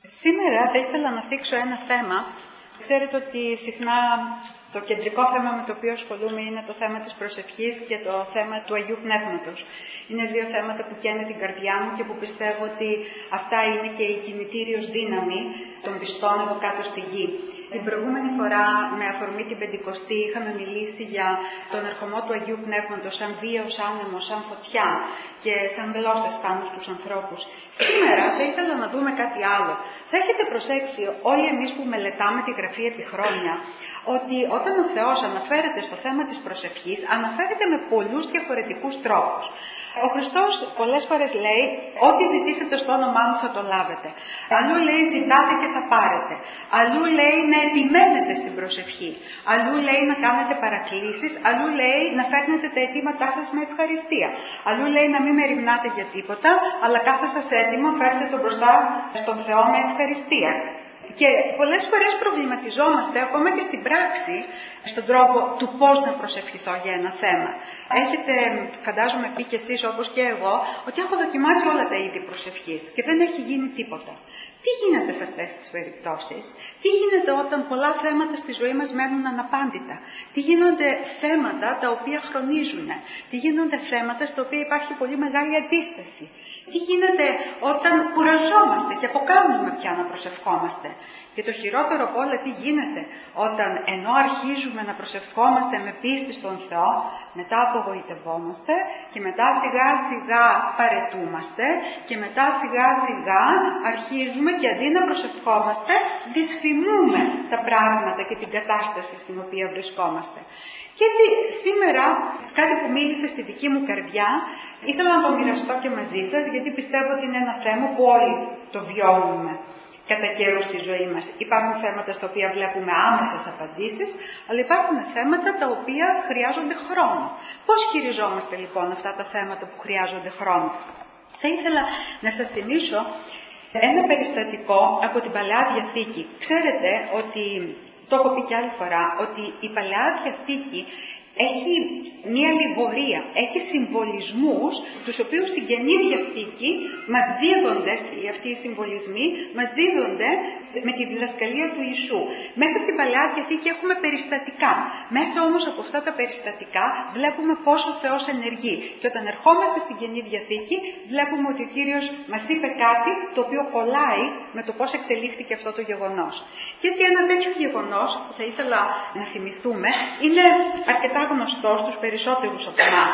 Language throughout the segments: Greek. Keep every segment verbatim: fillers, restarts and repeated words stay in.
Σήμερα θα ήθελα να θίξω ένα θέμα. Ξέρετε ότι συχνά το κεντρικό θέμα με το οποίο ασχολούμαι είναι το θέμα της προσευχής και το θέμα του Αγίου Πνεύματος. Είναι δύο θέματα που καίνε την καρδιά μου και που πιστεύω ότι αυτά είναι και η κινητήριος δύναμη των πιστών εδώ κάτω στη γη. Την προηγούμενη φορά, με αφορμή την Πεντηκοστή, είχαμε μιλήσει για τον ερχομό του Αγίου Πνεύματος σαν βίαιος άνεμος, σαν φωτιά και σαν γλώσσες πάνω στους ανθρώπους. Σήμερα θα ήθελα να δούμε κάτι άλλο. Θα έχετε προσέξει όλοι εμείς που μελετάμε τη Γραφή επί χρόνια, ότι όταν ο Θεός αναφέρεται στο θέμα της προσευχής, αναφέρεται με πολλούς διαφορετικούς τρόπους. Ο Χριστός πολλές φορές λέει, ό,τι ζητήσετε στο όνομά μου θα το λάβετε. Αλλού λέει, ζητάτε και θα πάρετε. Αλλού λέει να επιμένετε στην προσευχή. Αλλού λέει να κάνετε παρακλήσεις. Αλλού λέει να φέρνετε τα αιτήματά σας με ευχαριστία. Αλλού λέει να μην μεριμνάτε για τίποτα, αλλά κάθε σας αίτημα φέρτε το μπροστά στον Θεό με ευχαριστία. Και πολλές φορές προβληματιζόμαστε ακόμα και στην πράξη στον τρόπο του πώς να προσευχηθώ για ένα θέμα. Έχετε, φαντάζομαι, πει και εσείς όπως και εγώ, ότι έχω δοκιμάσει όλα τα είδη προσευχής και δεν έχει γίνει τίποτα. Τι γίνεται σε αυτές τις περιπτώσεις? Τι γίνεται όταν πολλά θέματα στη ζωή μας μένουν αναπάντητα? Τι γίνονται θέματα τα οποία χρονίζουν? Τι γίνονται θέματα στα οποία υπάρχει πολύ μεγάλη αντίσταση? Τι γίνεται όταν κουραζόμαστε και αποκάνουμε πια να προσευχόμαστε? Και το χειρότερο από όλα τι γίνεται όταν ενώ αρχίζουμε να προσευχόμαστε με πίστη στον Θεό, μετά απογοητευόμαστε και μετά σιγά σιγά παρετούμαστε και μετά σιγά σιγά αρχίζουμε και αντί να προσευχόμαστε δυσφημούμε τα πράγματα και την κατάσταση στην οποία βρισκόμαστε. Και έτσι σήμερα κάτι που μίλησε στη δική μου καρδιά ήθελα να το μοιραστώ και μαζί σας, γιατί πιστεύω ότι είναι ένα θέμα που όλοι το βιώνουμε κατά καιρούς στη ζωή μας. Υπάρχουν θέματα στα οποία βλέπουμε άμεσες απαντήσεις, αλλά υπάρχουν θέματα τα οποία χρειάζονται χρόνο. Πώς χειριζόμαστε λοιπόν αυτά τα θέματα που χρειάζονται χρόνο? Θα ήθελα να σας θυμίσω ένα περιστατικό από την Παλαιά Διαθήκη. Ξέρετε ότι, το έχω πει και άλλη φορά, ότι η Παλαιά Διαθήκη έχει μία λιγορία, έχει συμβολισμούς, τους οποίους στην Καινή Διαθήκη μας δίδονται, αυτοί οι συμβολισμοί μας δίδονται με τη διδασκαλία του Ιησού. Μέσα στην Παλαιά Διαθήκη έχουμε περιστατικά. Μέσα όμως από αυτά τα περιστατικά βλέπουμε πώς ο Θεός ενεργεί. Και όταν ερχόμαστε στην Καινή Διαθήκη βλέπουμε ότι ο Κύριος μας είπε κάτι το οποίο κολλάει με το πώς εξελίχθηκε αυτό το γεγονός. Και έτσι ένα τέτοιο γεγονός που θα ήθελα να θυμηθούμε είναι αρκετά γνωστό στους περισσότερους από εμάς.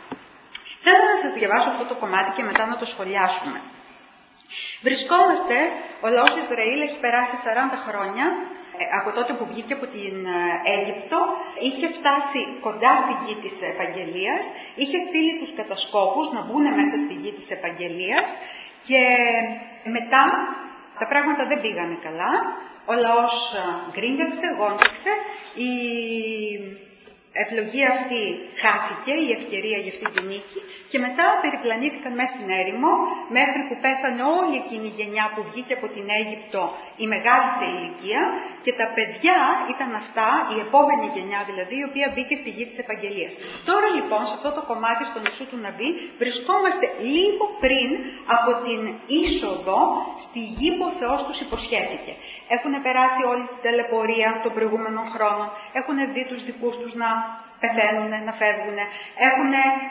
Θέλω να σας διαβάσω αυτό το κομμάτι και μετά να το σχολιάσουμε. Βρισκόμαστε, ο λαός Ισραήλ έχει περάσει σαράντα χρόνια από τότε που βγήκε από την Αίγυπτο, είχε φτάσει κοντά στη γη της Επαγγελίας, είχε στείλει τους κατασκόπους να μπουν μέσα στη γη της Επαγγελίας και μετά τα πράγματα δεν πήγανε καλά, ο λαός γκρίνιαξε, γόντιξε, η ευλογία αυτή χάθηκε, η ευκαιρία για αυτή την νίκη και μετά περιπλανήθηκαν μέσα στην έρημο μέχρι που πέθανε όλη εκείνη η γενιά που βγήκε από την Αίγυπτο, η μεγάλη σε ηλικία, και τα παιδιά ήταν αυτά, η επόμενη γενιά δηλαδή, η οποία μπήκε στη γη της Επαγγελίας. Τώρα λοιπόν σε αυτό το κομμάτι στο νησού του Ναβί βρισκόμαστε λίγο πριν από την είσοδο στη γη που ο Θεός τους υποσχέθηκε. Έχουν περάσει όλη την ταλαιπωρία των προηγούμενων χρόνων, έχουν δει τους δικούς τους να πεθαίνουν, να φεύγουν, έχουν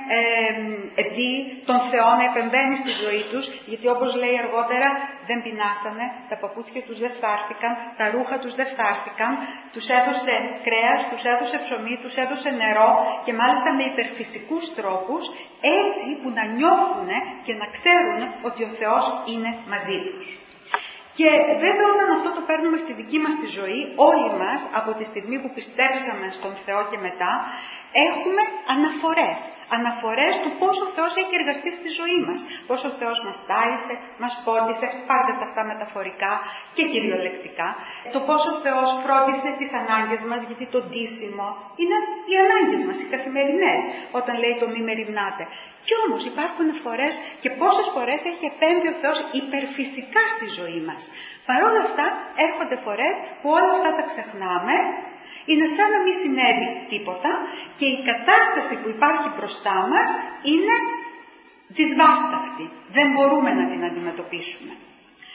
ε, δει τον Θεό να επεμβαίνει στη ζωή τους, γιατί όπως λέει αργότερα δεν πεινάσανε, τα παπούτσια τους δεν φθάρθηκαν, τα ρούχα τους δεν φθάρθηκαν, τους έδωσε κρέας, τους έδωσε ψωμί, τους έδωσε νερό και μάλιστα με υπερφυσικούς τρόπους, έτσι που να νιώθουν και να ξέρουν ότι ο Θεός είναι μαζί τους. Και βέβαια όταν αυτό το παίρνουμε στη δική μας τη ζωή, όλοι μας από τη στιγμή που πιστέψαμε στον Θεό και μετά, έχουμε αναφορές. Αναφορές του πώς ο Θεός έχει εργαστεί στη ζωή μας. Πώς ο Θεός μας τάισε, μας πότισε, πάρτε τα αυτά μεταφορικά και κυριολεκτικά. Το πώς ο Θεός φρόντισε τις ανάγκες μας, γιατί το ντύσιμο είναι οι ανάγκες μας, οι καθημερινές, όταν λέει το μη μεριμνάτε. Κι όμως υπάρχουν φορές και πόσες φορές έχει επέμβει ο Θεός υπερφυσικά στη ζωή μας. Παρ' όλα αυτά έρχονται φορές που όλα αυτά τα ξεχνάμε, είναι σαν να μην συνέβη τίποτα και η κατάσταση που υπάρχει μπροστά μας είναι δυσβάσταχτη. Δεν μπορούμε να την αντιμετωπίσουμε.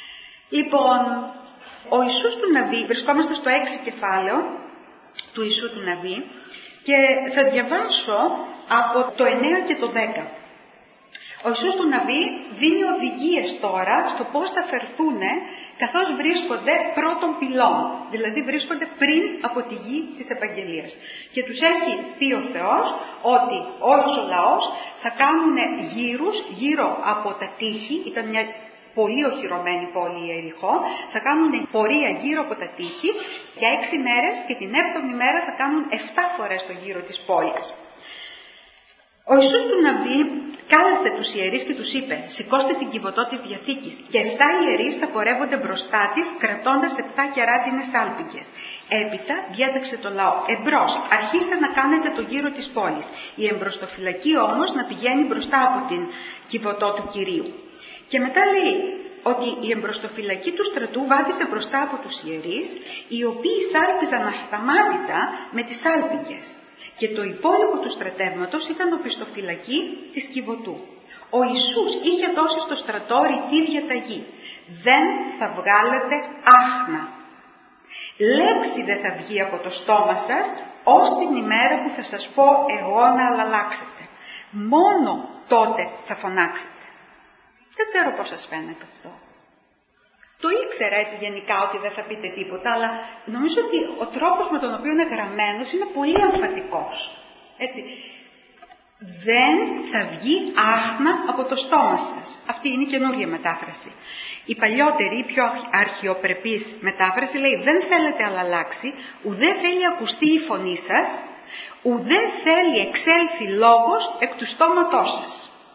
Λοιπόν, ο Ιησούς του Ναβί, βρισκόμαστε στο έξι κεφάλαιο του Ιησού του Ναβί και θα διαβάσω από το εννέα και το δέκα. Ο Ιησούς του Ναβί δίνει οδηγίες τώρα στο πώς θα φερθούν καθώς βρίσκονται πρώτων πυλών, δηλαδή βρίσκονται πριν από τη γη της Επαγγελίας. Και τους έχει πει ο Θεός ότι όλος ο λαός θα κάνουν γύρους γύρω από τα τείχη, ήταν μια πολύ οχυρωμένη πόλη η Ιεριχώ, θα κάνουν πορεία γύρω από τα τείχη για έξι μέρες και την έβδομη μέρα θα κάνουν εφτά φορές το γύρο της πόλης. Ο Ιησούς του Ναβί κάλεσε τους ιερείς και τους είπε: «Σηκώστε την κιβωτό της Διαθήκης και εφτά ιερείς θα πορεύονται μπροστά της κρατώντας εφτά κεράτινες άλπιγγες. Έπειτα διέταξε το λαό: Εμπρός, αρχίστε να κάνετε το γύρο της πόλης. Η εμπροστοφυλακή όμως να πηγαίνει μπροστά από την κιβωτό του Κυρίου». Και μετά λέει ότι η εμπροστοφυλακή του στρατού βάδισε μπροστά από τους ιερείς, οι οποίοι σάλπιζαν ασταμάτητα με τις άλπιγγες. Και το υπόλοιπο του στρατεύματος ήταν οπισθοφυλακή της Κιβωτού. Ο Ιησούς είχε δώσει στο στρατό ρητή διαταγή: «Δεν θα βγάλετε άχνα. Λέξη δεν θα βγει από το στόμα σας, ως την ημέρα που θα σας πω εγώ να αλλάξετε. Μόνο τότε θα φωνάξετε». Δεν ξέρω πώς σας φαίνεται αυτό. Το ήξερα έτσι γενικά ότι δεν θα πείτε τίποτα, αλλά νομίζω ότι ο τρόπος με τον οποίο είναι γραμμένος είναι πολύ εμφατικός. Έτσι. Δεν θα βγει άχνα από το στόμα σας. Αυτή είναι η καινούργια μετάφραση. Η παλιότερη, η πιο αρχαιοπρεπής μετάφραση λέει: δεν θέλετε αλλάξει, ουδέ θέλει ακουστεί η φωνή σας, ουδέ θέλει εξέλθει λόγος εκ του στόματός σας.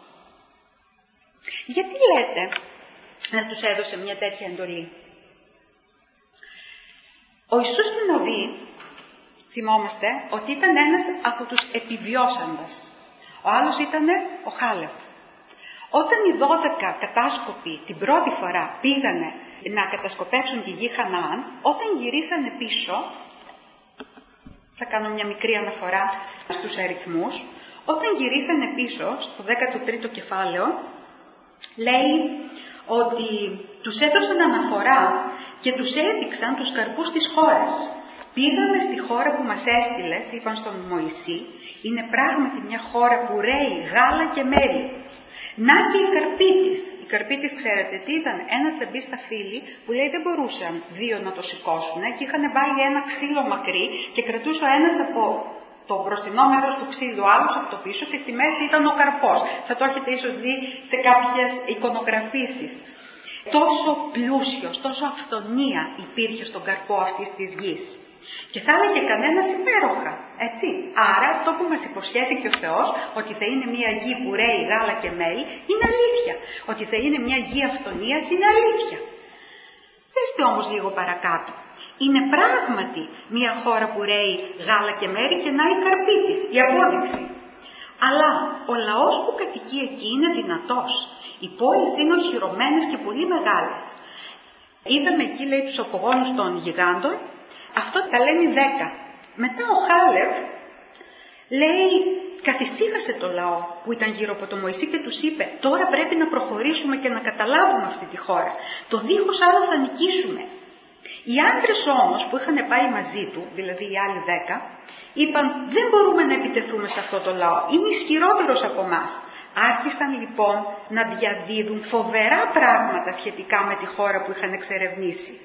Γιατί λέτε να τους έδωσε μια τέτοια εντολή? Ο Ιησούς του Ναβί, θυμόμαστε ότι ήταν ένας από τους επιβιώσαντες. Ο άλλος ήταν ο Χάλευ. Όταν οι δώδεκα κατάσκοποι την πρώτη φορά πήγανε να κατασκοπεύσουν τη γη Χαναάν, όταν γυρίσανε πίσω, θα κάνω μια μικρή αναφορά στους αριθμούς, όταν γυρίσανε πίσω στο δέκατο τρίτο κεφάλαιο, λέει ότι τους έδωσαν αναφορά και τους έδειξαν τους καρπούς της χώρας. Πήγαμε στη χώρα που μας έστειλες, είπαν στον Μωυσή, είναι πράγματι μια χώρα που ρέει γάλα και μέλι. Να και η καρπή της. Η καρπή της, ξέρετε τι ήταν? Ένα τσαμπί στα φύλλη που λέει δεν μπορούσαν δύο να το σηκώσουν και είχαν βάλει ένα ξύλο μακρύ και κρατούσε ο ένας από το μπροστινό μέρος του ξύλου, άλλος από το πίσω και στη μέση ήταν ο καρπός. Θα το έχετε ίσως δει σε κάποιες εικονογραφήσεις. Τόσο πλούσιος, τόσο αυθονία υπήρχε στον καρπό αυτής της γης. Και θα έλεγε κανένας υπέροχα, έτσι. Άρα αυτό που μας υποσχέθηκε ο Θεός, ότι θα είναι μια γη που ρέει γάλα και μέλι, είναι αλήθεια. Ότι θα είναι μια γη αυθονίας, είναι αλήθεια. Δέστε όμως λίγο παρακάτω. Είναι πράγματι μια χώρα που ρέει γάλα και μέλι και να η καρπή της, η απόδειξη. Αλλά ο λαός που κατοικεί εκεί είναι δυνατός. Οι πόλεις είναι οχυρωμένες και πολύ μεγάλες. Είδαμε εκεί, λέει, τους απογόνους των γιγάντων. Αυτό τα λένε δέκα. Μετά ο Χάλευ λέει, καθησύχασε το λαό που ήταν γύρω από τον Μωυσή και τους είπε: τώρα πρέπει να προχωρήσουμε και να καταλάβουμε αυτή τη χώρα. Το δίχως άλλο θα νικήσουμε. Οι άντρες όμως που είχαν πάει μαζί του, δηλαδή οι άλλοι δέκα, είπαν: δεν μπορούμε να επιτεθούμε σε αυτό το λαό, είναι ισχυρότερος από εμάς. Άρχισαν λοιπόν να διαδίδουν φοβερά πράγματα σχετικά με τη χώρα που είχαν εξερευνήσει.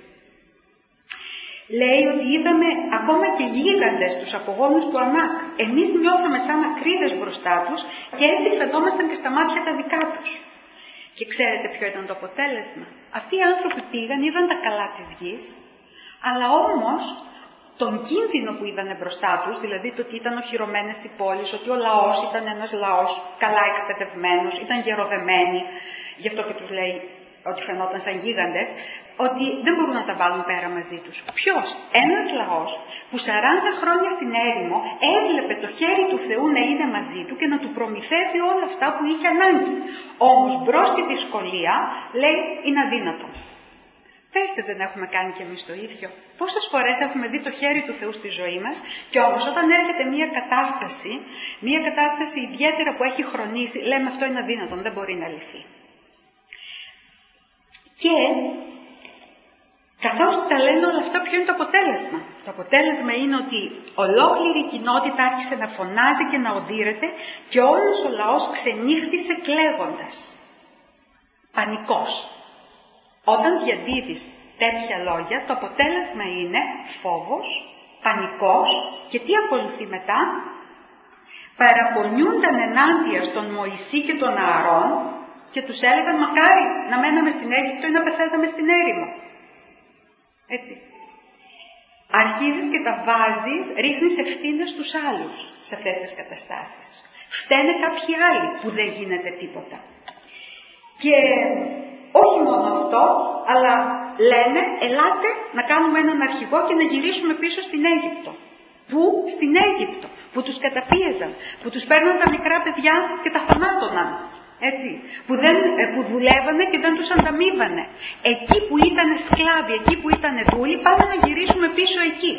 Λέει ότι είδαμε ακόμα και γίγαντες τους απογόνους του Ανάκ. Εμείς νιώθαμε σαν ακρίδες μπροστά τους και έτσι φαινόμασταν και στα μάτια τα δικά τους. Και ξέρετε ποιο ήταν το αποτέλεσμα? Αυτοί οι άνθρωποι πήγαν, είδαν τα καλά της γης, αλλά όμως τον κίνδυνο που είδανε μπροστά τους, δηλαδή το ότι ήταν οχυρωμένες οι πόλεις, ότι ο λαός ήταν ένας λαός καλά εκπαιδευμένος, ήταν γεροδεμένοι, γι' αυτό και τους λέει ότι φαινόταν σαν γίγαντες, ότι δεν μπορούν να τα βάλουν πέρα μαζί τους. Ποιος? Ένας λαός που σαράντα χρόνια στην έρημο έβλεπε το χέρι του Θεού να είναι μαζί του και να του προμηθεύει όλα αυτά που είχε ανάγκη. Όμως μπρος στη δυσκολία λέει είναι αδύνατο. Πέστε, δεν έχουμε κάνει κι εμείς το ίδιο? Πόσες φορές έχουμε δει το χέρι του Θεού στη ζωή μας και όμως όταν έρχεται μια κατάσταση, μια κατάσταση ιδιαίτερα που έχει χρονίσει, λέμε αυτό είναι αδύνατο, δεν μπορεί να λυθεί. Και καθώς τα λένε όλα αυτά, ποιο είναι το αποτέλεσμα? Το αποτέλεσμα είναι ότι ολόκληρη η κοινότητα άρχισε να φωνάζει και να οδύρεται και όλος ο λαός ξενύχτησε κλαίγοντας. Πανικός. Όταν διαδίδεις τέτοια λόγια, το αποτέλεσμα είναι φόβος, πανικός και τι ακολουθεί μετά? Παραπονιούνταν ενάντια στον Μωυσή και τον Ααρών και τους έλεγαν μακάρι να μέναμε στην Αίγυπτο ή να πεθαίναμε στην έρημο. Έτσι. Αρχίζεις και τα βάζεις, ρίχνεις ευθύνες στους άλλους σε αυτές τις καταστάσεις. Φταίνε κάποιοι άλλοι που δεν γίνεται τίποτα. Και όχι μόνο αυτό, αλλά λένε ελάτε να κάνουμε έναν αρχηγό και να γυρίσουμε πίσω στην Αίγυπτο. Πού? Στην Αίγυπτο, που τους καταπίεζαν, που τους παίρναν τα μικρά παιδιά και τα θανάτωναν. Έτσι, που, δεν, που δουλεύανε και δεν τους ανταμείβανε. Εκεί που ήταν σκλάβοι, εκεί που ήταν δούλοι, πάμε να γυρίσουμε πίσω εκεί.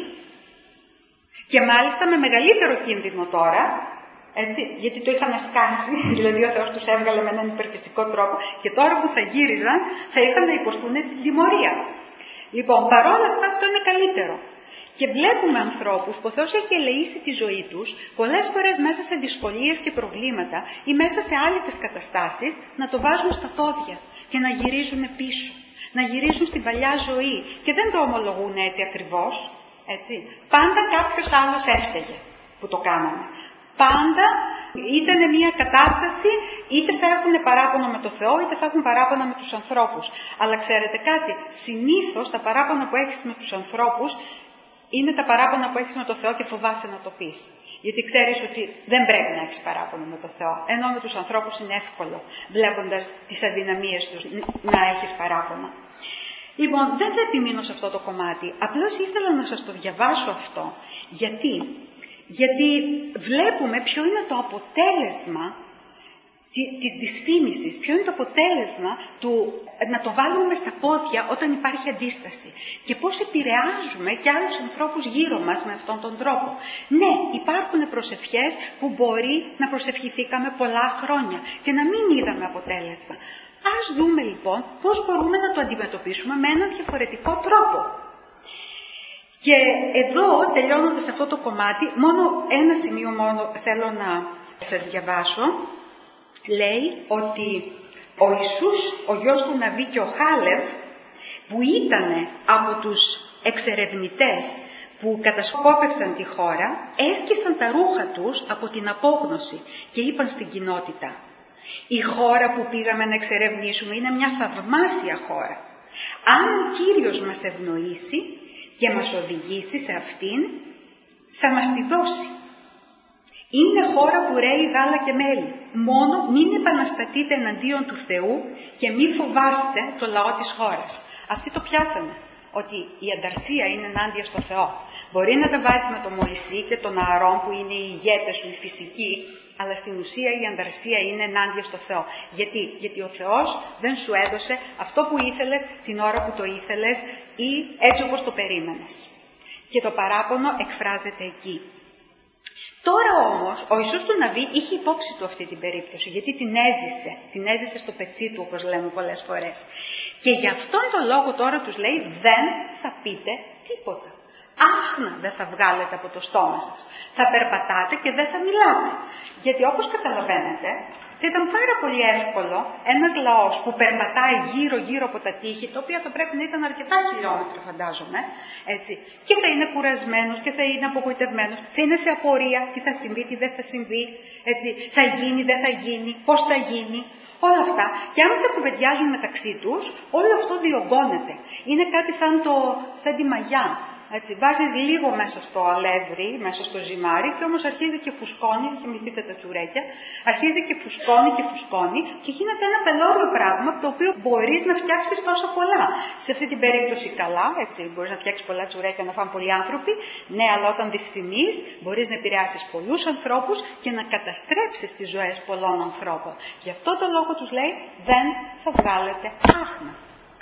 Και μάλιστα με μεγαλύτερο κίνδυνο τώρα, έτσι, γιατί το είχαν σκάσει, δηλαδή ο Θεός τους έβγαλε με έναν υπερφυσικό τρόπο και τώρα που θα γύριζαν θα είχαν να υποστούν την τιμωρία. Λοιπόν, παρόλα αυτά αυτό είναι καλύτερο. Και βλέπουμε ανθρώπους που ο Θεός έχει ελεήσει τη ζωή τους, πολλές φορές μέσα σε δυσκολίες και προβλήματα ή μέσα σε άλυτες καταστάσεις, να το βάζουν στα πόδια και να γυρίζουν πίσω. Να γυρίζουν στην παλιά ζωή. Και δεν το ομολογούν έτσι ακριβώς. Έτσι. Πάντα κάποιος άλλος έφταιγε που το κάνανε. Πάντα ήταν μια κατάσταση, είτε θα έχουν παράπονο με το Θεό, είτε θα έχουν παράπονο με τους ανθρώπους. Αλλά ξέρετε κάτι, συνήθως τα παράπονα που έχεις με τους ανθρώπους είναι τα παράπονα που έχεις με το Θεό και φοβάσαι να το πεις. Γιατί ξέρεις ότι δεν πρέπει να έχεις παράπονο με το Θεό. Ενώ με τους ανθρώπους είναι εύκολο, βλέποντας τις αδυναμίες τους, να έχεις παράπονα. Λοιπόν, δεν θα επιμείνω σε αυτό το κομμάτι. Απλώς ήθελα να σας το διαβάσω αυτό. Γιατί? Γιατί βλέπουμε ποιο είναι το αποτέλεσμα της δυσφήμισης, ποιο είναι το αποτέλεσμα του να το βάλουμε στα πόδια όταν υπάρχει αντίσταση και πώς επηρεάζουμε και άλλους ανθρώπους γύρω μας με αυτόν τον τρόπο. Ναι, υπάρχουν προσευχές που μπορεί να προσευχηθήκαμε πολλά χρόνια και να μην είδαμε αποτέλεσμα. Ας δούμε λοιπόν πώς μπορούμε να το αντιμετωπίσουμε με έναν διαφορετικό τρόπο. Και εδώ, τελειώνοντας αυτό το κομμάτι, μόνο ένα σημείο μόνο θέλω να σας διαβάσω. Λέει ότι ο Ιησούς, ο γιος του Ναβί και ο Χάλευ, που ήταν από τους εξερευνητές που κατασκόπευσαν τη χώρα, έσκησαν τα ρούχα τους από την απόγνωση και είπαν στην κοινότητα: η χώρα που πήγαμε να εξερευνήσουμε είναι μια θαυμάσια χώρα. Αν ο Κύριος μας ευνοήσει και μας οδηγήσει σε αυτήν, θα μας τη δώσει. Είναι χώρα που ρέει γάλα και μέλι. Μόνο μην επαναστατείτε εναντίον του Θεού και μη φοβάστε το λαό της χώρας. Αυτοί το πιάσανε, ότι η ανταρσία είναι ενάντια στο Θεό. Μπορεί να τα βάζεις με τον Μωυσή και τον Ααρών που είναι οι ηγέτες σου, οι φυσικοί, αλλά στην ουσία η ανταρσία είναι ενάντια στο Θεό. Γιατί? Γιατί ο Θεός δεν σου έδωσε αυτό που ήθελες την ώρα που το ήθελες ή έτσι όπως το περίμενες. Και το παράπονο εκφράζεται εκεί. Τώρα όμως ο Ιησούς του Ναβί είχε υπόψη του αυτή την περίπτωση, γιατί την έζησε, την έζησε στο πετσί του όπως λέμε πολλές φορές. Και γι' αυτόν τον λόγο τώρα τους λέει δεν θα πείτε τίποτα. Άχνα δεν θα βγάλετε από το στόμα σας. Θα περπατάτε και δεν θα μιλάτε. Γιατί όπως καταλαβαίνετε θα ήταν πάρα πολύ εύκολο ένας λαός που περπατάει γύρω-γύρω από τα τείχη, τα οποία θα πρέπει να ήταν αρκετά χιλιόμετρα φαντάζομαι, έτσι, και θα είναι κουρασμένος και θα είναι απογοητευμένος, θα είναι σε απορία τι θα συμβεί, τι δεν θα συμβεί, έτσι, θα γίνει, δεν θα γίνει, πώς θα γίνει, όλα αυτά. Και αν τα κουβεντιάζουν μεταξύ τους, όλο αυτό διωγγώνεται. Είναι κάτι σαν, το, σαν τη μαγιά. Έτσι, βάζεις λίγο μέσα στο αλεύρι, μέσα στο ζυμάρι και όμως αρχίζει και φουσκώνει, θυμηθείτε τα τσουρέκια, αρχίζει και φουσκώνει και φουσκώνει και γίνεται ένα πελώριο πράγμα το οποίο μπορείς να φτιάξεις τόσο πολλά. Σε αυτή την περίπτωση καλά, έτσι, μπορείς να φτιάξεις πολλά τσουρέκια να φάνε πολλοί άνθρωποι, ναι, αλλά όταν δυσφημείς μπορείς να επηρεάσεις πολλούς ανθρώπους και να καταστρέψεις τις ζωές πολλών ανθρώπων. Γι' αυτό το λόγο τους λέει δεν θα βγάλετε άχνα.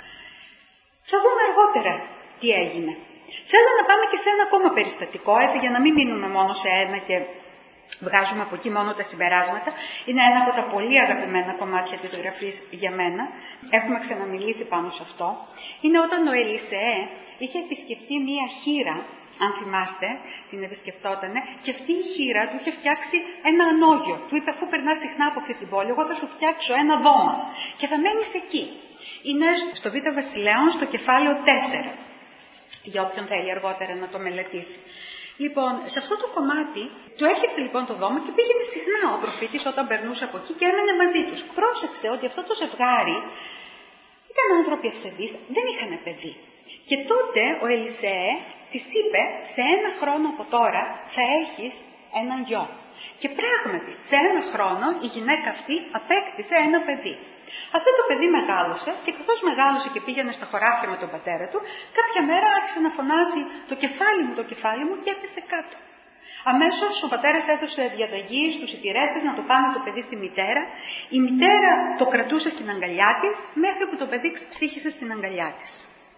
Θα δούμε αργότερα τι έγινε. Θέλω να πάμε και σε ένα ακόμα περιστατικό, έτσι, για να μην μείνουμε μόνο σε ένα και βγάζουμε από εκεί μόνο τα συμπεράσματα. Είναι ένα από τα πολύ αγαπημένα κομμάτια της γραφής για μένα. Έχουμε ξαναμιλήσει πάνω σε αυτό. Είναι όταν ο Ελισεέ είχε επισκεφτεί μία χήρα, αν θυμάστε, την επισκεπτότανε, και αυτή η χήρα του είχε φτιάξει ένα ανώγιο. Του είπε, αφού περνάς συχνά από αυτή την πόλη, εγώ θα σου φτιάξω ένα δώμα και θα μένεις εκεί. Είναι στο Β' Βασιλέων, στο κεφάλαιο τέσσερα, για όποιον θέλει αργότερα να το μελετήσει. Λοιπόν, σε αυτό το κομμάτι του έφτιαξε λοιπόν το δώμα και πήγαινε συχνά ο προφήτης όταν περνούσε από εκεί και έμενε μαζί τους. Πρόσεξε ότι αυτό το ζευγάρι ήταν άνθρωποι ευσεβείς, δεν είχαν παιδί. Και τότε ο Ελισεέ της είπε, σε ένα χρόνο από τώρα θα έχεις έναν γιο. Και πράγματι, σε ένα χρόνο η γυναίκα αυτή απέκτησε ένα παιδί. Αυτό το παιδί μεγάλωσε και καθώς μεγάλωσε και πήγαινε στα χωράφια με τον πατέρα του, κάποια μέρα άρχισε να φωνάζει το κεφάλι μου, το κεφάλι μου και έπεσε κάτω. Αμέσως ο πατέρας έδωσε διαταγή στους υπηρέτες να το πάνε το παιδί στη μητέρα. Η μητέρα το κρατούσε στην αγκαλιά της μέχρι που το παιδί ψύχησε στην αγκαλιά της.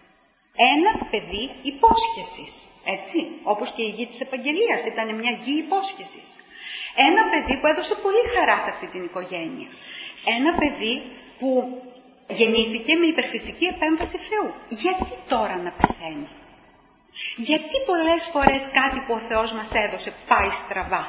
Ένα παιδί υπόσχεσης, έτσι, όπως και η γη της επαγγελίας ήταν μια γη υπόσχεσης. Ένα παιδί που έδωσε πολύ χαρά σε αυτή την οικογένεια. Ένα παιδί που γεννήθηκε με υπερφυσική επέμβαση Θεού. Γιατί τώρα να πεθαίνει? Γιατί πολλές φορές κάτι που ο Θεός μας έδωσε πάει στραβά?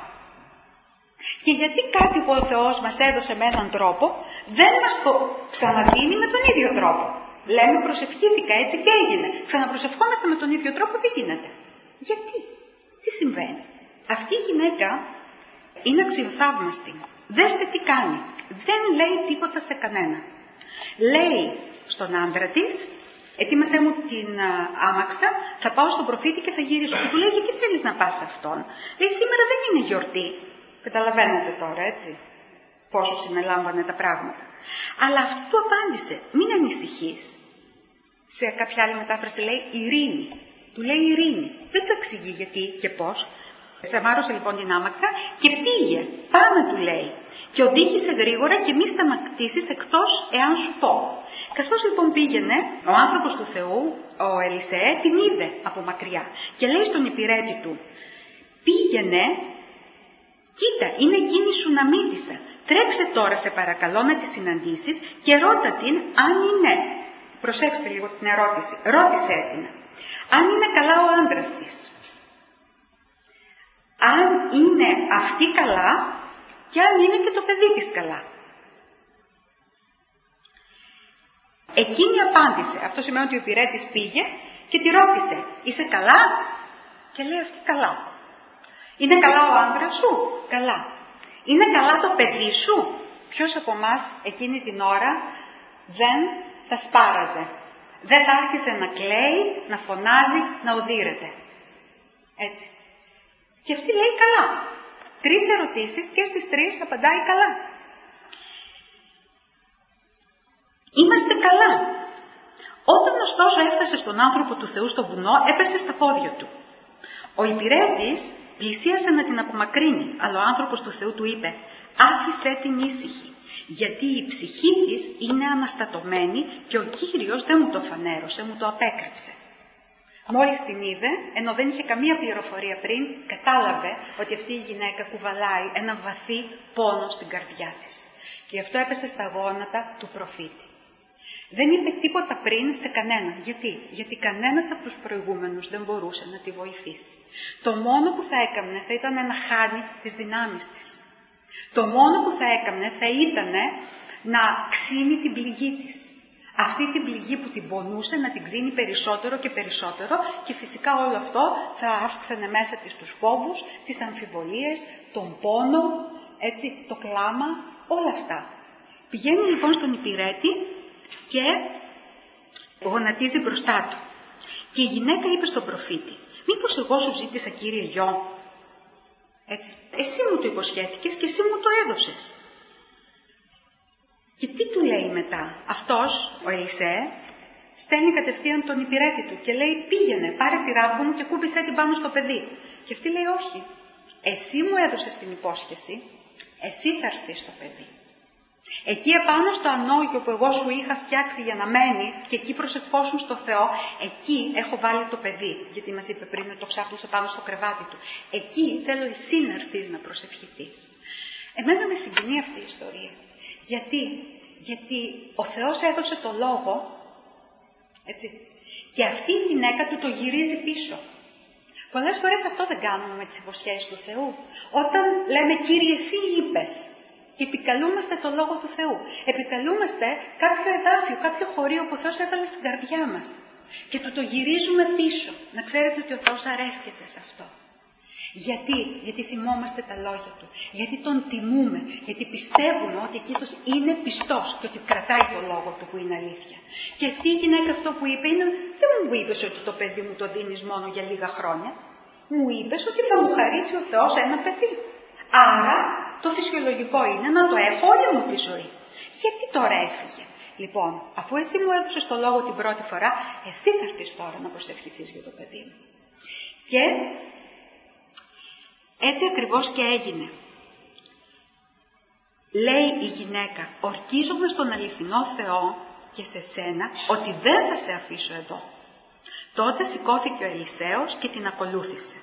Και γιατί κάτι που ο Θεός μας έδωσε με έναν τρόπο δεν μας το ξαναδίνει με τον ίδιο τρόπο? Λέμε προσευχήθηκα, έτσι και έγινε. Ξαναπροσευχόμαστε με τον ίδιο τρόπο, δεν γίνεται. Γιατί? Τι συμβαίνει? Αυτή η γυναίκα είναι αξιοθαύμαστη. Δέστε τι κάνει. Δεν λέει τίποτα σε κανένα. Λέει στον άντρα της, ετοίμασέ μου την άμαξα, θα πάω στον προφήτη και θα γυρίσω. Και του λέει, γιατί θέλεις να πας σε αυτόν? Λέει, σήμερα δεν είναι γιορτή. Καταλαβαίνετε τώρα, έτσι, πόσο συνελάμβανε τα πράγματα. Αλλά αυτή του απάντησε, μην ανησυχείς. Σε κάποια άλλη μετάφραση λέει ειρήνη. Του λέει ειρήνη. Δεν του εξηγεί γιατί και πώς. Σαμάρωσε λοιπόν την άμαξα και πήγε. Πάμε, του λέει. Και οδήγησε γρήγορα και μη σταματήσεις εκτός εάν σου πω. Καθώς λοιπόν πήγαινε, ο άνθρωπος του Θεού, ο Ελισεέ, την είδε από μακριά. Και λέει στον υπηρέτη του, πήγαινε, κοίτα, είναι εκείνη η Σουναμίτισσα. Τρέξε τώρα σε παρακαλώ να τη συναντήσεις και ρώτα την αν είναι, προσέξτε λίγο την ερώτηση, ρώτησέ την, αν είναι καλά ο άντρας της. Αν είναι αυτή καλά και αν είναι και το παιδί της καλά. Εκείνη απάντησε, αυτό σημαίνει ότι ο υπηρέτης πήγε και τη ρώτησε, είσαι καλά? Και λέει αυτή καλά. Είναι καλά ο άντρας σου? Καλά. Είναι καλά το παιδί σου? Ποιος από εμάς εκείνη την ώρα δεν θα σπάραζε? Δεν θα άρχισε να κλαίει, να φωνάζει, να οδύρεται. Έτσι. Και αυτή λέει καλά. Τρεις ερωτήσεις και στις τρεις απαντάει καλά. Είμαστε καλά. Όταν ωστόσο έφτασε στον άνθρωπο του Θεού στο βουνό, έπεσε στα πόδια του. Ο υπηρέτης πλησίασε να την απομακρύνει, αλλά ο άνθρωπος του Θεού του είπε, άφησέ την ήσυχη, γιατί η ψυχή της είναι αναστατωμένη και ο Κύριος δεν μου το φανέρωσε, μου το απέκρυψε. Μόλις την είδε, ενώ δεν είχε καμία πληροφορία πριν, κατάλαβε ότι αυτή η γυναίκα κουβαλάει ένα βαθύ πόνο στην καρδιά της. Και γι' αυτό έπεσε στα γόνατα του προφήτη. Δεν είπε τίποτα πριν σε κανέναν. Γιατί? Γιατί κανένας από τους προηγούμενους δεν μπορούσε να τη βοηθήσει. Το μόνο που θα έκανε θα ήταν να χάνει τις δυνάμεις της. Το μόνο που θα έκανε θα ήταν να ξύνει την πληγή της. Αυτή την πληγή που την πονούσε να την ξύνει περισσότερο και περισσότερο και φυσικά όλο αυτό θα αύξανε μέσα της τους φόβους, τις αμφιβολίες, τον πόνο, έτσι, το κλάμα, όλα αυτά. Πηγαίνει λοιπόν στον υπηρέτη και γονατίζει μπροστά του. Και η γυναίκα είπε στον προφήτη, μήπως εγώ σου ζήτησα, κύριε, γιο? Έτσι, εσύ μου το υποσχέθηκες και εσύ μου το έδωσες. Και τι του λέει μετά? Αυτός, ο Ελισεέ, στέλνει κατευθείαν τον υπηρέτη του και λέει, πήγαινε, πάρε τη ράβδο μου και κούμπισέ την πάνω στο παιδί. Και αυτή λέει, όχι, εσύ μου έδωσες την υπόσχεση, εσύ θα έρθεις στο παιδί. Εκεί επάνω στο ανώγιο που εγώ σου είχα φτιάξει για να μένεις και εκεί προσευχόσουν στο Θεό, εκεί έχω βάλει το παιδί, γιατί μας είπε πριν ότι το ξάπλωσε πάνω στο κρεβάτι του. Εκεί θέλω εσύ να έρθεις να προσευχηθείς. Εμένα με συγκινεί αυτή η ιστορία. Γιατί, γιατί ο Θεός έδωσε το λόγο, έτσι, και αυτή η γυναίκα του το γυρίζει πίσω. Πολλές φορές αυτό δεν κάνουμε με τις υποσχέσεις του Θεού. Όταν λέμε Κύριε εσύ είπες και επικαλούμαστε το Λόγο του Θεού, επικαλούμαστε κάποιο εδάφιο, κάποιο χωρίο που ο Θεός έβαλε στην καρδιά μας και του το γυρίζουμε πίσω. Να ξέρετε ότι ο Θεός αρέσκεται σε αυτό. Γιατί, γιατί θυμόμαστε τα λόγια Του, γιατί Τον τιμούμε, γιατί πιστεύουμε ότι εκείνος είναι πιστός και ότι κρατάει το Λόγο Του που είναι αλήθεια. Και αυτή η γυναίκα αυτό που είπε είναι, δεν μου είπες ότι το παιδί μου το δίνεις μόνο για λίγα χρόνια. Μου είπες ότι θα μου χαρίσει ο Θεός ένα παιδί. Άρα το φυσιολογικό είναι να το έχω όλη μου τη ζωή. Γιατί τώρα έφυγε? Λοιπόν, αφού εσύ μου έδωσες το λόγο την πρώτη φορά, εσύ θα έρθεις τώρα να προσευχηθείς για το παιδί μου. Και έτσι ακριβώς και έγινε. Λέει η γυναίκα, ορκίζομαι στον αληθινό Θεό και σε σένα ότι δεν θα σε αφήσω εδώ. Τότε σηκώθηκε ο Ελισέος και την ακολούθησε.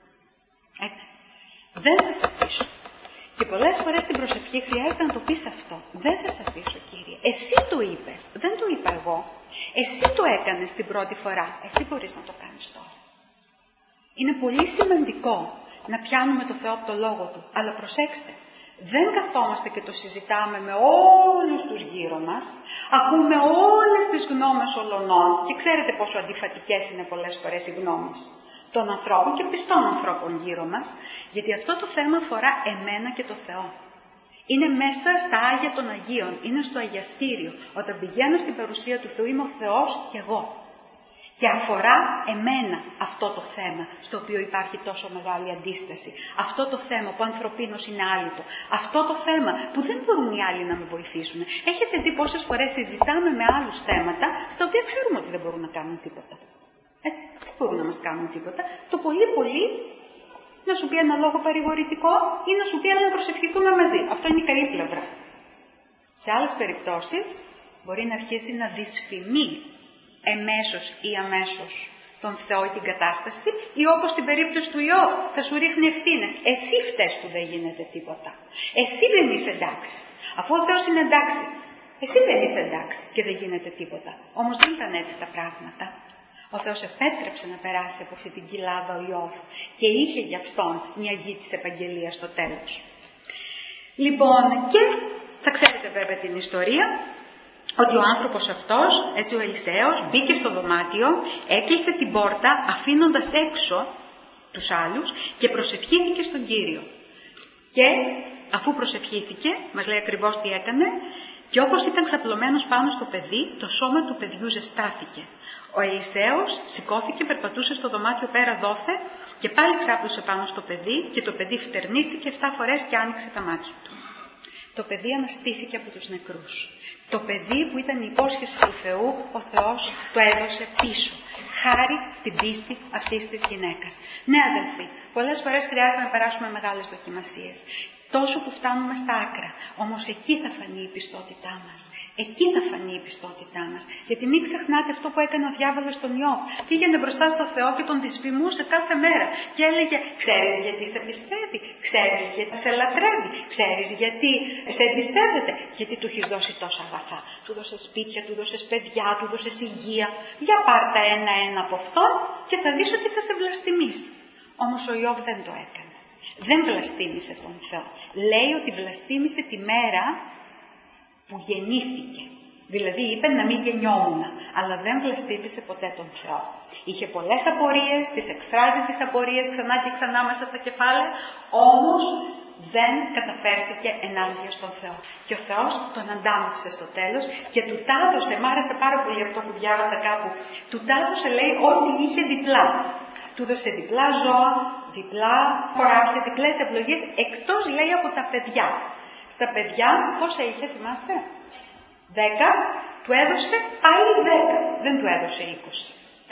Έτσι. Δεν θα σε αφήσω. Και πολλές φορές στην προσευχή χρειάζεται να το πεις αυτό. Δεν θα σε αφήσω, Κύριε. Εσύ το είπες. Δεν το είπα εγώ. Εσύ το έκανες την πρώτη φορά. Εσύ μπορείς να το κάνεις τώρα. Είναι πολύ σημαντικό να πιάνουμε το Θεό από το Λόγο Του. Αλλά προσέξτε, δεν καθόμαστε και το συζητάμε με όλους τους γύρω μας, ακούμε όλες τις γνώμες ολονών και ξέρετε πόσο αντιφατικές είναι πολλές φορές οι γνώμες των ανθρώπων και πιστών ανθρώπων γύρω μας, γιατί αυτό το θέμα αφορά εμένα και το Θεό. Είναι μέσα στα Άγια των Αγίων, είναι στο Αγιαστήριο. Όταν πηγαίνω στην παρουσία του Θεού είμαι ο Θεός και εγώ. Και αφορά εμένα αυτό το θέμα, στο οποίο υπάρχει τόσο μεγάλη αντίσταση. Αυτό το θέμα που ανθρωπίνως είναι άλυτο. Αυτό το θέμα που δεν μπορούν οι άλλοι να με βοηθήσουν. Έχετε δει πόσες φορές συζητάμε με άλλους θέματα, στα οποία ξέρουμε ότι δεν μπορούν να κάνουν τίποτα. Έτσι, δεν μπορούν να μας κάνουν τίποτα. Το πολύ πολύ να σου πει ένα λόγο παρηγορητικό ή να σου πει να προσευχηθούμε μαζί. Αυτό είναι η καλή πλευρά. Σε άλλες περιπτώσεις μπορεί να αρχίσει να δυσφημεί εμέσως ή αμέσως τον Θεό ή την κατάσταση, ή όπως στην περίπτωση του Ιώβ θα σου ρίχνει ευθύνες. Εσύ φταίς που δεν γίνεται τίποτα. Εσύ δεν είσαι εντάξει. Αφού ο Θεός είναι εντάξει, εσύ δεν είσαι εντάξει και δεν γίνεται τίποτα. Όμως δεν ήταν έτσι τα πράγματα. Ο Θεός επέτρεψε να περάσει από αυτή την κοιλάδα ο Ιώβ και είχε γι' αυτόν μια γη της επαγγελίας στο τέλος. Λοιπόν, και θα ξέρετε βέβαια την ιστορία, ότι ο άνθρωπος αυτός, έτσι ο Ελισέος, μπήκε στο δωμάτιο, έκλεισε την πόρτα αφήνοντας έξω τους άλλους και προσευχήθηκε στον Κύριο. Και αφού προσευχήθηκε, μας λέει ακριβώς τι έκανε, και όπως ήταν ξαπλωμένος πάνω στο παιδί, το σώμα του παιδιού ζεστάθηκε. Ο Ελισέος σηκώθηκε, περπατούσε στο δωμάτιο πέρα δόθε και πάλι ξάπλωσε πάνω στο παιδί και το παιδί φτερνίστηκε εφτά φορές και άνοιξε τα μάτια του. Το παιδί αναστήθηκε από τους νεκρούς. Το παιδί που ήταν η υπόσχεση του Θεού, ο Θεός το έδωσε πίσω. Χάρη στην πίστη αυτής της γυναίκας. Ναι αδελφοί, πολλές φορές χρειάζεται να περάσουμε μεγάλες δοκιμασίες. Τόσο που φτάνουμε στα άκρα. Όμως εκεί θα φανεί η πιστότητά μας. Εκεί θα φανεί η πιστότητά μας. Γιατί μην ξεχνάτε αυτό που έκανε ο διάβολος στον Ιώβ. Πήγαινε μπροστά στο Θεό και τον δυσφημούσε κάθε μέρα. Και έλεγε, ξέρεις γιατί σε πιστεύει, ξέρεις γιατί σε λατρεύει, ξέρεις γιατί σε εμπιστεύεται. Γιατί του έχεις δώσει τόσα αγαθά. Του δώσες σπίτια, του δώσες παιδιά, του δώσες υγεία. Για πάρτα ένα-ένα από αυτόν και θα δεις ότι θα σε βλαστημίσει. Όμως ο Ιώβ δεν το έκανε. Δεν βλαστήμησε τον Θεό. Λέει ότι βλαστήμησε τη μέρα που γεννήθηκε. Δηλαδή είπε να μην γεννιόμουν, αλλά δεν βλαστήμησε ποτέ τον Θεό. Είχε πολλές απορίες, τις εκφράζει τις απορίες ξανά και ξανά μέσα στα κεφάλαια, όμως δεν καταφέρθηκε ενάντια στον Θεό. Και ο Θεός τον αντάμυψε στο τέλος και του τάδωσε, μ' άρεσε πάρα πολύ αυτό που διάβασα κάπου, του τάδωσε λέει ό,τι είχε διπλά. Του δώσε διπλά ζώα, διπλά χωράφια, διπλές ευλογίες, εκτός λέει από τα παιδιά. Στα παιδιά πόσα είχε, θυμάστε? Δέκα, του έδωσε άλλοι δέκα, δεν του έδωσε είκοσι.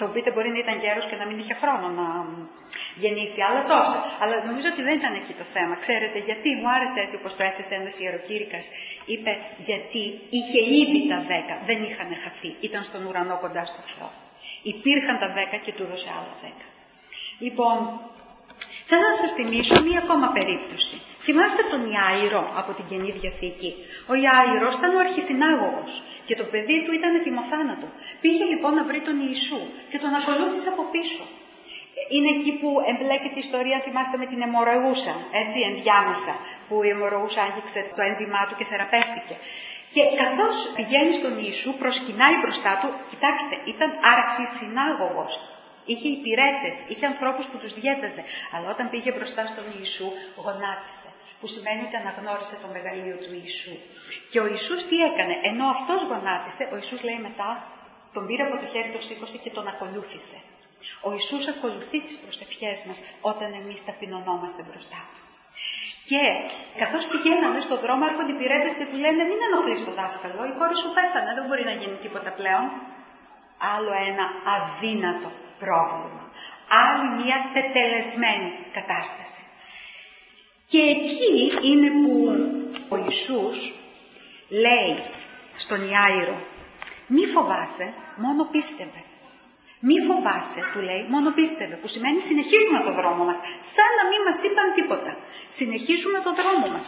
Θα μου πείτε, μπορεί να ήταν γέρος και να μην είχε χρόνο να γεννήσει άλλα τόσα. Αλλά νομίζω ότι δεν ήταν εκεί το θέμα. Ξέρετε γιατί, μου άρεσε έτσι όπως το έθεσε ένας ιεροκήρυκας. Είπε, γιατί είχε ήδη τα δέκα, δεν είχαν χαθεί. Ήταν στον ουρανό κοντά στο Θεό. Υπήρχαν τα δέκα και του έδωσε άλλα δέκα. Λοιπόν, θέλω να σας θυμίσω μία ακόμα περίπτωση. Θυμάστε τον Ιάηρο από την Καινή Διαθήκη. Ο Ιάηρος ήταν ο αρχισυνάγωγος και το παιδί του ήταν ετοιμοθάνατο. Πήγε λοιπόν να βρει τον Ιησού και τον ακολούθησε από πίσω. Είναι εκεί που εμπλέκεται η ιστορία, αν θυμάστε, με την αιμορροούσα, έτσι, ενδιάμεσα, που η αιμορροούσα άγγιξε το ένδυμά του και θεραπεύτηκε. Και καθώς πηγαίνει στον Ιησού, προσκυνάει μπροστά του, κοιτάξτε, ήταν αρχισυνάγωγος. Είχε υπηρέτες, είχε ανθρώπους που τους διέταζε. Αλλά όταν πήγε μπροστά στον Ιησού, γονάτισε. Που σημαίνει ότι αναγνώρισε το μεγαλείο του Ιησού. Και ο Ιησούς τι έκανε? Ενώ αυτός γονάτισε, ο Ιησούς λέει μετά, τον πήρε από το χέρι, το σήκωσε και τον ακολούθησε. Ο Ιησούς ακολουθεί τις προσευχές μας όταν εμείς ταπεινωνόμαστε μπροστά του. Και καθώς πηγαίνανε στον δρόμο, έρχονται οι υπηρέτες και του λένε: μην ενοχλείς τον δάσκαλο, η κόρη σου πέθανε, δεν μπορεί να γίνει τίποτα πλέον. Άλλο ένα αδύνατο πρόβλημα. Άλλη μια τετελεσμένη κατάσταση. Και εκεί είναι που ο Ιησούς λέει στον Ιάηρο: μη φοβάσαι, μόνο πίστευε. Μη φοβάσαι, του λέει, μόνο πίστευε, που σημαίνει συνεχίζουμε το δρόμο μας, σαν να μην μας είπαν τίποτα. Συνεχίζουμε το δρόμο μας.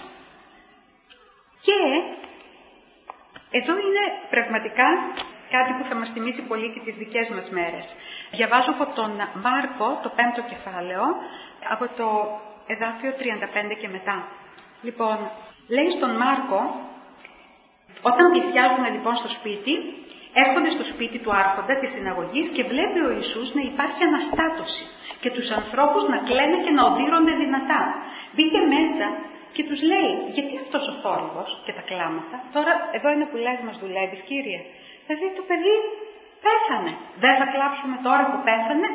Και εδώ είναι πραγματικά κάτι που θα μας θυμίσει πολύ και τις δικές μας μέρες. Διαβάζω από τον Μάρκο, το πέμπτο κεφάλαιο, από το εδάφιο τριάντα πέντε και μετά. Λοιπόν, λέει στον Μάρκο, όταν πλησιάζουν λοιπόν στο σπίτι, έρχονται στο σπίτι του άρχοντα της συναγωγής και βλέπει ο Ιησούς να υπάρχει αναστάτωση και τους ανθρώπους να κλαίνε και να οδύρονται δυνατά. Μπήκε μέσα και τους λέει: γιατί αυτός ο θόρυβος και τα κλάματα? Τώρα εδώ είναι που λες, μας δουλεύεις, Κύριε? Δηλαδή το παιδί πέθανε. Δεν θα κλάψουμε τώρα που πέθανε?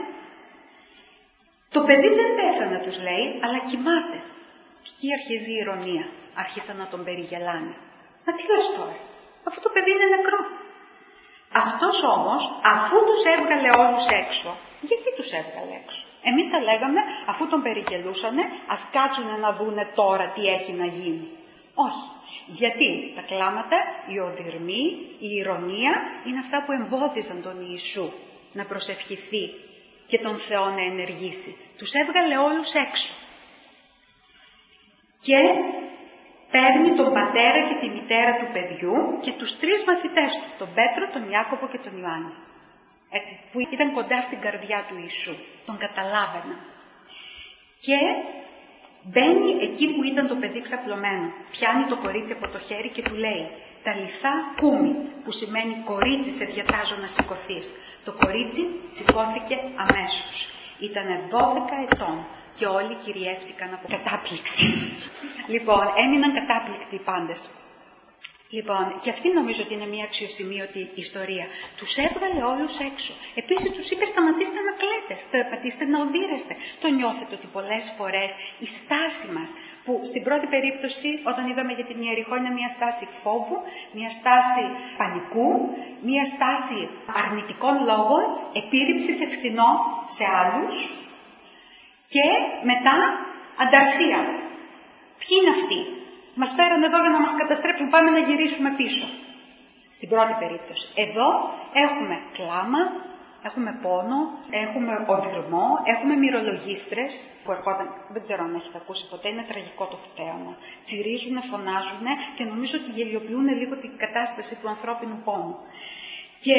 Το παιδί δεν πέθανε, τους λέει, αλλά κοιμάται. Και εκεί αρχίζει η ηρωνία. Άρχισαν να τον περιγελάνε. Μα τι λες τώρα? Αυτό το παιδί είναι νεκρό. Αυτός όμως, αφού τους έβγαλε όλους έξω, γιατί τους έβγαλε έξω? Εμείς τα λέγαμε, αφού τον περιγελούσανε, ας κάτσουνε να δούνε τώρα τι έχει να γίνει. Όχι. Γιατί τα κλάματα, η οδυρμή, η ηρωνία είναι αυτά που εμπόδιζαν τον Ιησού να προσευχηθεί και τον Θεό να ενεργήσει. Τους έβγαλε όλους έξω. Και παίρνει τον πατέρα και τη μητέρα του παιδιού και τους τρεις μαθητές του, τον Πέτρο, τον Ιάκωβο και τον Ιωάννη. Έτσι, που ήταν κοντά στην καρδιά του Ιησού. Τον καταλάβαιναν. Και μπαίνει εκεί που ήταν το παιδί ξαπλωμένο. Πιάνει το κορίτσι από το χέρι και του λέει: «Ταλιθά κούμι», που σημαίνει κορίτσι, σε διατάζω να σηκωθείς. Το κορίτσι σηκώθηκε αμέσως. Ήτανε δώδεκα ετών και όλοι κυριεύτηκαν από κατάπληξη. Λοιπόν, έμειναν κατάπληκτοι οι πάντες. Λοιπόν, και αυτή νομίζω ότι είναι μια αξιοσημείωτη ιστορία. Τους έβγαλε όλους έξω. Επίσης τους είπε: σταματήστε να κλαίτε, σταματήστε να οδύρεστε. Το νιώθετε ότι πολλές φορές η στάση μας, που στην πρώτη περίπτωση όταν είδαμε για την Ιεριχώ είναι μια στάση φόβου, μια στάση πανικού, μια στάση αρνητικών λόγων, επίρρηψης ευθυνών σε άλλους και μετά ανταρσία. Ποιοι είναι αυτοί? Μας φέραν εδώ για να μας καταστρέψουν, πάμε να γυρίσουμε πίσω. Στην πρώτη περίπτωση. Εδώ έχουμε κλάμα, έχουμε πόνο, έχουμε οδυρμό, έχουμε μυρολογίστρες που ερχόταν, δεν ξέρω αν έχετε ακούσει ποτέ, είναι τραγικό το θέαμα. Τσιρίζουν, φωνάζουν και νομίζω ότι γελιοποιούν λίγο την κατάσταση του ανθρώπινου πόνου. Και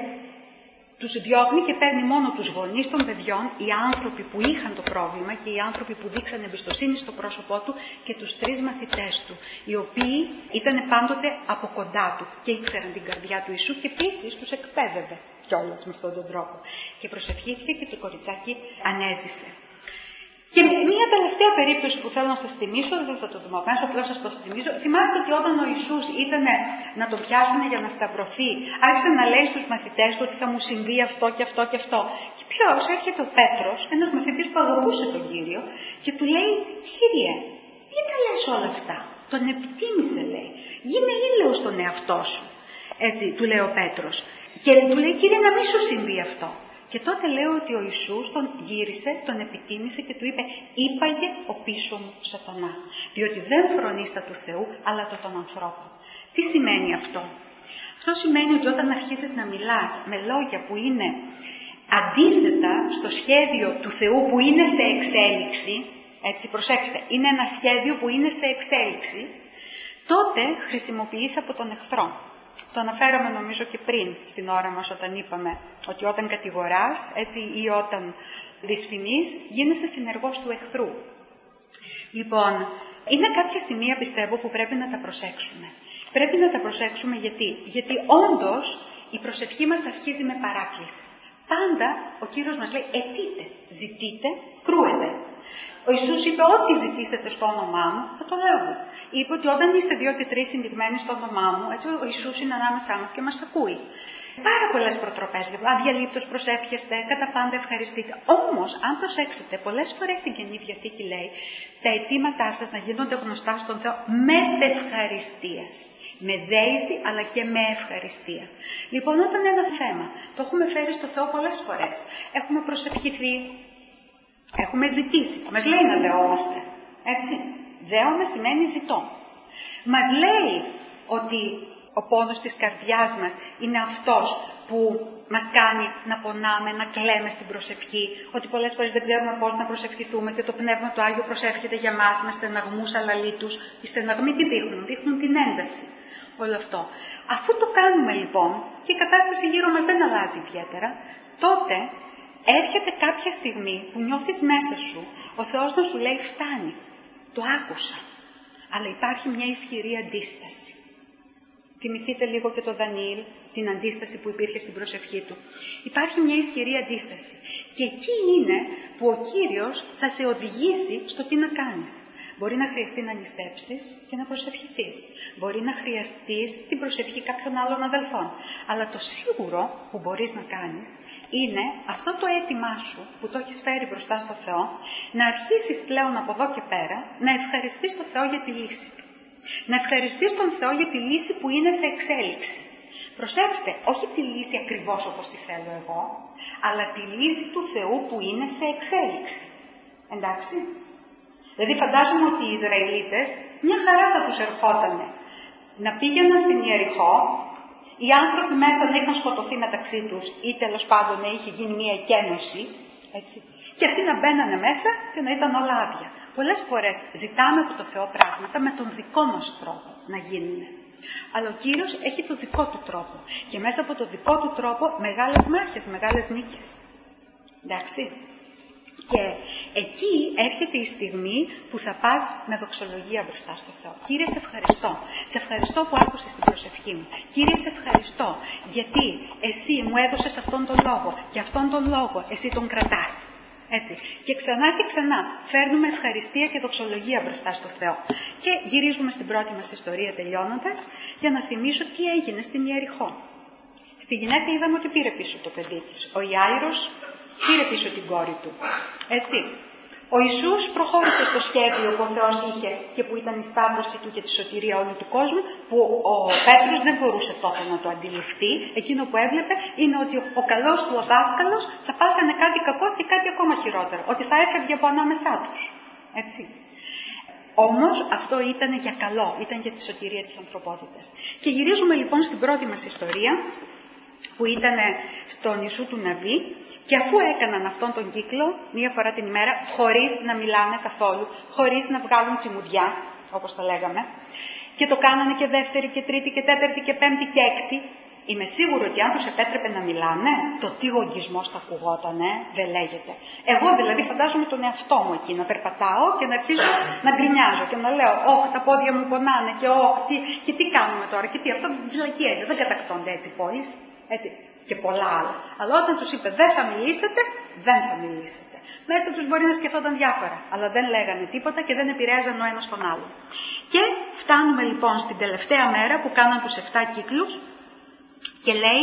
τους διώχνει και παίρνει μόνο τους γονείς των παιδιών, οι άνθρωποι που είχαν το πρόβλημα και οι άνθρωποι που δείξαν εμπιστοσύνη στο πρόσωπό του και τους τρεις μαθητές του, οι οποίοι ήταν πάντοτε από κοντά του και ήξεραν την καρδιά του Ιησού και επίσης τους εκπαίδευε κιόλας με αυτόν τον τρόπο. Και προσευχήθηκε και το κοριτσάκι ανέζησε. Και μία τελευταία περίπτωση που θέλω να σας θυμίσω, δεν θα το δούμε αμέσως, απλώς σας το θυμίζω. Θυμάστε ότι όταν ο Ιησούς ήταν να τον πιάσουν για να σταυρωθεί, άρχισε να λέει στους μαθητές του ότι θα μου συμβεί αυτό και αυτό και αυτό. Και ποιος? Έρχεται ο Πέτρος, ένας μαθητής που αγαπούσε τον Κύριο, και του λέει: «Κύριε, γιατί τα λες όλα αυτά?» Τον επιτίμησε, λέει. «Γίνε ήλαιος στον εαυτό σου». Έτσι, του λέει ο Πέτρος. Και του λέει: «Κύριε, να μην σου συμβεί αυτό». Και τότε λέω ότι ο Ιησούς τον γύρισε, τον επιτίμησε και του είπε «Ήπαγε ο πίσω μου Σατανά, διότι δεν φρονείς τα του Θεού, αλλά το των ανθρώπων». Τι σημαίνει αυτό? Αυτό σημαίνει ότι όταν αρχίζεις να μιλάς με λόγια που είναι αντίθετα στο σχέδιο του Θεού που είναι σε εξέλιξη, έτσι προσέξτε, είναι ένα σχέδιο που είναι σε εξέλιξη, τότε χρησιμοποιείς από τον εχθρό. Το αναφέραμε νομίζω και πριν στην ώρα μας όταν είπαμε ότι όταν κατηγοράς έτσι, ή όταν δυσφημείς γίνεσαι συνεργός του εχθρού. Λοιπόν, είναι κάποια σημεία πιστεύω που πρέπει να τα προσέξουμε. Πρέπει να τα προσέξουμε γιατί, γιατί όντως η προσευχή μας αρχίζει με παράκληση. Πάντα ο Κύριος μας λέει αιτείτε, ζητείτε, κρούετε. Ο Ιησούς είπε ό,τι ζητήσετε στο όνομά μου θα το λάβω. Είπε ότι όταν είστε δύο και τρεις συνδειγμένοι στο όνομά μου, έτσι ο Ιησούς είναι ανάμεσά μας και μας ακούει. Πάρα πολλές προτροπές, αδιαλείπτως προσεύχεστε, κατά πάντα ευχαριστείτε. Όμως, αν προσέξετε, πολλές φορές στην Καινή Διαθήκη λέει τα αιτήματά σας να γίνονται γνωστά στον Θεό μετευχαριστίας. Με δέηση αλλά και με ευχαριστία. Λοιπόν, όταν ένα θέμα το έχουμε φέρει στο Θεό πολλές φορές, έχουμε προσευχηθεί, έχουμε ζητήσει. Μας λέει να δεόμαστε. Έτσι. Δέομαι σημαίνει ζητώ. Μας λέει ότι ο πόνος της καρδιάς μας είναι αυτός που μας κάνει να πονάμε, να κλαίμε στην προσευχή, ότι πολλές φορές δεν ξέρουμε πώς να προσευχηθούμε και το Πνεύμα του Άγιο προσεύχεται για μας με στεναγμούς αλαλήτους. Οι στεναγμοί τι δείχνουν? Δείχνουν την ένταση. Όλο αυτό. Αφού το κάνουμε λοιπόν και η κατάσταση γύρω μας δεν αλλάζει ιδιαίτερα, τότε έρχεται κάποια στιγμή που νιώθεις μέσα σου ο Θεός να σου λέει φτάνει, το άκουσα, αλλά υπάρχει μια ισχυρή αντίσταση. Θυμηθείτε λίγο και το Δανιήλ, την αντίσταση που υπήρχε στην προσευχή του. Υπάρχει μια ισχυρή αντίσταση και εκεί είναι που ο Κύριος θα σε οδηγήσει στο τι να κάνεις. Μπορεί να χρειαστεί να νηστέψεις και να προσευχηθείς. Μπορεί να χρειαστείς την προσευχή κάποιων άλλων αδελφών. Αλλά το σίγουρο που μπορείς να κάνεις είναι αυτό το αίτημά σου που το έχεις φέρει μπροστά στο Θεό, να αρχίσεις πλέον από εδώ και πέρα να ευχαριστείς τον Θεό για τη λύση του. Να ευχαριστείς τον Θεό για τη λύση που είναι σε εξέλιξη. Προσέξτε, όχι τη λύση ακριβώς όπως τη θέλω εγώ, αλλά τη λύση του Θεού που είναι σε εξέλιξη. Εντάξει? Δηλαδή φαντάζομαι ότι οι Ισραηλίτες μια χαρά θα τους ερχότανε να πήγαιναν στην Ιεριχώ, οι άνθρωποι μέσα να είχαν σκοτωθεί μεταξύ τους ή τέλος πάντων να είχε γίνει μια εκένωση, έτσι, και αυτοί να μπαίνανε μέσα και να ήταν όλα άδεια. Πολλές φορές ζητάμε από το Θεό πράγματα με τον δικό μας τρόπο να γίνουν. Αλλά ο Κύριος έχει το δικό του τρόπο και μέσα από το δικό του τρόπο μεγάλες μάχες, μεγάλες νίκες. Εντάξει? Και εκεί έρχεται η στιγμή που θα πας με δοξολογία μπροστά στο Θεό. Κύριε, σε ευχαριστώ. Σε ευχαριστώ που άκουσες την προσευχή μου. Κύριε, σε ευχαριστώ γιατί εσύ μου έδωσες αυτόν τον λόγο και αυτόν τον λόγο εσύ τον κρατάς. Έτσι. Και ξανά και ξανά φέρνουμε ευχαριστία και δοξολογία μπροστά στο Θεό. Και γυρίζουμε στην πρώτη μας ιστορία τελειώνοντας για να θυμίσω τι έγινε στην Ιεριχώ. Στη γυναίκα είδαμε ότι πήρε πίσω το παιδί της. Ο Ιάειρος πήρε πίσω την κόρη του. Έτσι. Ο Ιησούς προχώρησε στο σχέδιο που ο Θεός είχε και που ήταν η σταύρωση του και τη σωτηρία όλου του κόσμου, που ο Πέτρος δεν μπορούσε τότε να το αντιληφθεί. Εκείνο που έβλεπε είναι ότι ο καλός του ο δάσκαλος θα πάθαινε κάτι κακό και κάτι ακόμα χειρότερο. Ότι θα έφευγε από ανάμεσά τους. Έτσι. Όμως αυτό ήταν για καλό, ήταν για τη σωτηρία της ανθρωπότητας. Και γυρίζουμε λοιπόν στην πρώτη μας ιστορία, που ήταν στο νησού του Ναβί, και αφού έκαναν αυτόν τον κύκλο μία φορά την ημέρα, χωρίς να μιλάνε καθόλου, χωρίς να βγάλουν τσιμουδιά, όπως τα λέγαμε, και το κάνανε και δεύτερη και τρίτη και τέταρτη και πέμπτη και έκτη, είμαι σίγουρη ότι αν τους επέτρεπε να μιλάνε, το τι γογγισμός θα ακουγότανε, δεν λέγεται. Εγώ δηλαδή φαντάζομαι τον εαυτό μου εκεί να περπατάω και να αρχίζω να γκρινιάζω και να λέω «Ωχ, τα πόδια μου πονάνε και ωχ, τι, και τι κάνουμε τώρα και τι, αυτό βλακία είναι, δεν κατακτώνται έτσι πόλεις». Έτσι, και πολλά άλλα. Αλλά όταν τους είπε δεν θα μιλήσετε, δεν θα μιλήσετε. Μέσα τους μπορεί να σκεφτόταν διάφορα, αλλά δεν λέγανε τίποτα και δεν επηρέαζαν ο ένας τον άλλο. Και φτάνουμε λοιπόν στην τελευταία μέρα που κάναν τους εφτά κύκλους και λέει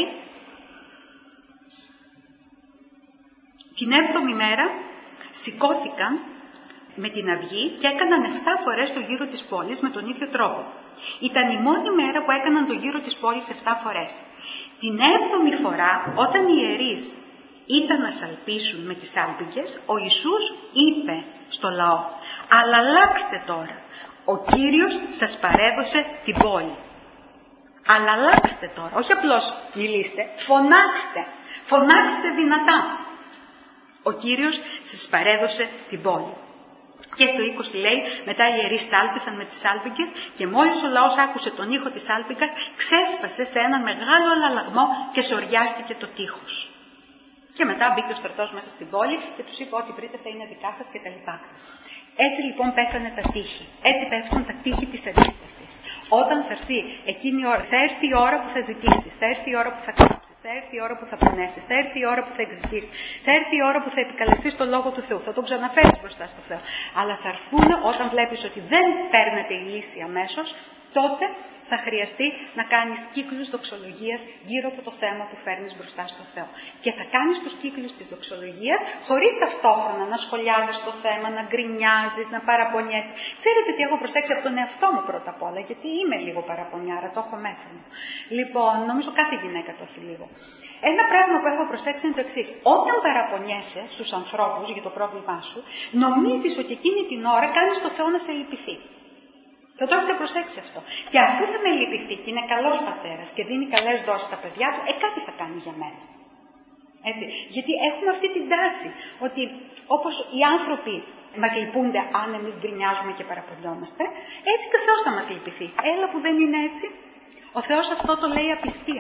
την έβδομη μέρα σηκώθηκαν με την αυγή και έκαναν εφτά φορές το γύρο της πόλης με τον ίδιο τρόπο. Ήταν η μόνη μέρα που έκαναν το γύρο της πόλης εφτά φορές. Την έβδομη φορά, όταν οι ιερείς ήταν να σαλπίσουν με τις σάλπιγγες, ο Ιησούς είπε στο λαό, αλλά αλλάξτε τώρα, ο Κύριος σας παρέδωσε την πόλη. Αλλά αλλάξτε τώρα, όχι απλώς μιλήστε, φωνάξτε, φωνάξτε δυνατά. Ο Κύριος σας παρέδωσε την πόλη. Και στο είκοσι λέει, μετά οι ιερείς σάλπισαν με τις σάλπιγγες και μόλις ο λαός άκουσε τον ήχο της σάλπιγγας, ξέσπασε σε έναν μεγάλο αλλαλαγμό και σωριάστηκε το τείχος. Και μετά μπήκε ο στρατός μέσα στην πόλη και τους είπε ό,τι βρείτε θα είναι δικά σας κτλ. Έτσι λοιπόν πέσανε τα τείχη. Έτσι πέφτουν τα τείχη της αντίστασης. Όταν θα έρθει εκείνη η ώρα, θα έρθει η ώρα που θα ζητήσεις, θα έρθει η ώρα που θα κλάψεις, θα έρθει η ώρα που θα πονέσεις, θα έρθει η ώρα που θα εξητήσεις, θα έρθει η ώρα που θα επικαλεστείς το λόγο του Θεού, θα τον ξαναφέρεις μπροστά στο Θεό. Αλλά θα έρθουν όταν βλέπεις ότι δεν παίρνεται η λύση αμέσως, τότε θα χρειαστεί να κάνεις κύκλους δοξολογίας γύρω από το θέμα που φέρνεις μπροστά στο Θεό. Και θα κάνεις τους κύκλους της δοξολογίας χωρίς ταυτόχρονα να σχολιάζεις το θέμα, να γκρινιάζεις, να παραπονιέσαι. Ξέρετε τι έχω προσέξει από τον εαυτό μου πρώτα απ' όλα, γιατί είμαι λίγο παραπονιάρα, το έχω μέσα μου. Λοιπόν, νομίζω κάθε γυναίκα το έχει λίγο. Ένα πράγμα που έχω προσέξει είναι το εξής. Όταν παραπονιέσαι στους ανθρώπους για το πρόβλημά σου, νομίζεις ότι εκείνη την ώρα κάνεις το Θεό να σε λυπηθεί. Θα το έχετε προσέξει αυτό. Και αφού θα με λυπηθεί και είναι καλός πατέρας και δίνει καλές δόσεις στα παιδιά του, ε, κάτι θα κάνει για μένα. Έτσι. Γιατί έχουμε αυτή την τάση, ότι όπως οι άνθρωποι μας λυπούνται αν εμείς γκρινιάζουμε και παραπονιόμαστε, έτσι και ο Θεός θα μας λυπηθεί. Έλα που δεν είναι έτσι. Ο Θεός αυτό το λέει απιστία.